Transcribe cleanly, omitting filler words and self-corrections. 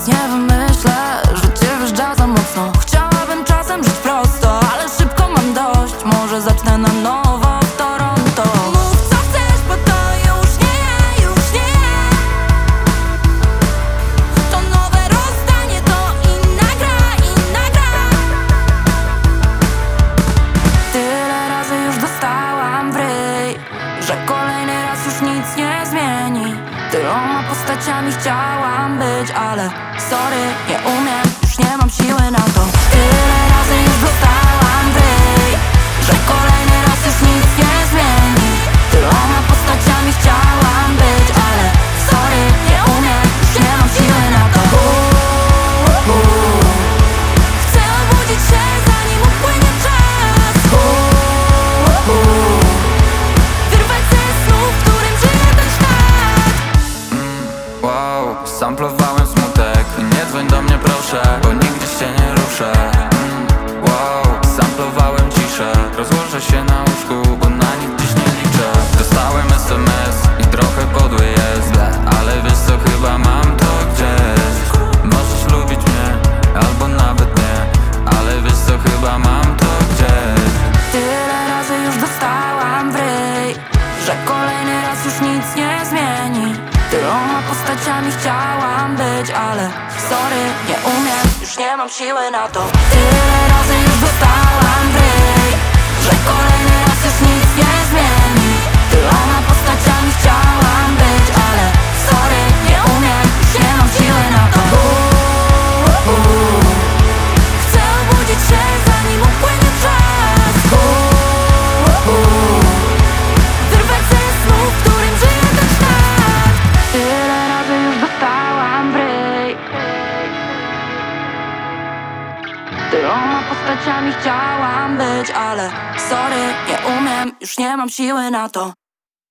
nic nie wymyślę. Życie wjeżdża za mocno. Chciałabym czasem żyć prosto, ale szybko mam dość. Może zacznę na nowo w Toronto. Mów co chcesz, bo to już nie ja, już nie ja. To nowe rozdanie, to inna gra, inna gra. Tyle razy już dostałam w ryj, że kolejny raz już nic nie zmieni. Tyloma postaciami chciałam być, ale sorry, nie umiem, już nie mam siły na to. Tyle razy już dostałam w ryj, że kolejny raz już nic nie zmieni. Tyloma postaciami chciałam być, ale sorry, nie umiem, już nie mam siły na to. Chcę obudzić się, zanim upłynie czas. Wyrwać ze snu, w którym żyje ten świat. Wow, samplowałem smutek. Nie dzwoń do mnie proszę, bo nigdzie się nie ruszę. Wow, samplowałem ciszę. Rozłożę się na łóżku, bo na nich dziś nie liczę. Dostałem SMS i trochę podły jest, ale wiesz co, chyba mam to gdzieś. Możesz lubić mnie, albo nawet nie, ale wiesz co, chyba mam to gdzieś. Tyle razy już dostałam w ryj, że kolejny raz już nic nie zmieni. Tyloma postaciami chciałam być, ale sorry, nie umiem, już nie mam siły na to. Tyle razy już dostałam w ryj, że kolejny raz już nic nie zmieni. Tyloma postaciami chciałam być, ale sorry, nie umiem, już nie mam siły na to. Chcę obudzić się, zanim upłynie czas. Wyrwać ze snu, w którym żyje ten świat. Tyle razy już dostałam w ryj, tyloma postaciami chciałam być, ale sorry, nie umiem, już nie mam siły na to.